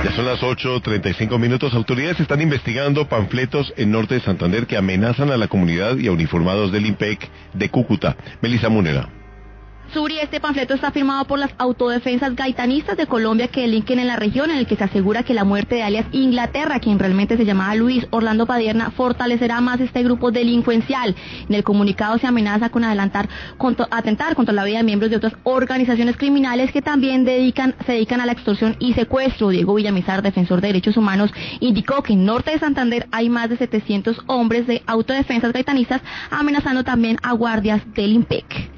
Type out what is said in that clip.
Ya son las 8:35. Autoridades están investigando panfletos en norte de Santander que amenazan a la comunidad y a uniformados del IMPEC de Cúcuta. Melissa Múnera. Suri, este panfleto está firmado por las autodefensas gaitanistas de Colombia que delinquen en la región, en el que se asegura que la muerte de alias Inglaterra, quien realmente se llamaba Luis Orlando Padierna, fortalecerá más este grupo delincuencial. En el comunicado se amenaza con atentar contra la vida de miembros de otras organizaciones criminales que también se dedican a la extorsión y secuestro. Diego Villamizar, defensor de derechos humanos, indicó que en norte de Santander hay más de 700 hombres de autodefensas gaitanistas amenazando también a guardias del IMPEC.